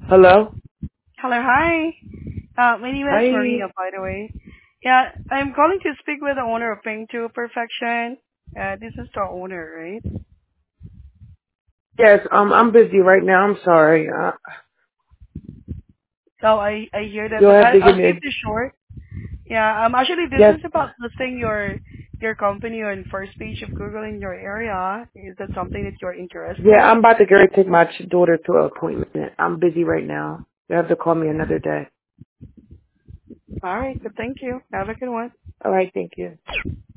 Hello? Hello, hi. My name is Maria, Hi. by the way. Yeah, I'm calling to speak with the owner of Pink to Perfection. This is the owner, right? Yes, I'm busy right now. I'm sorry. So I hear that, You'll but have to give I'll me keep a... this short. Yeah, actually, this Yes. is about listing your company on first page of Google in your area. Is that something that you're Yeah, interested? I'm about to go to take my daughter to an appointment. I'm busy right now. You'll have to call me another day. All right, but thank you. Have a good one. All right, thank you.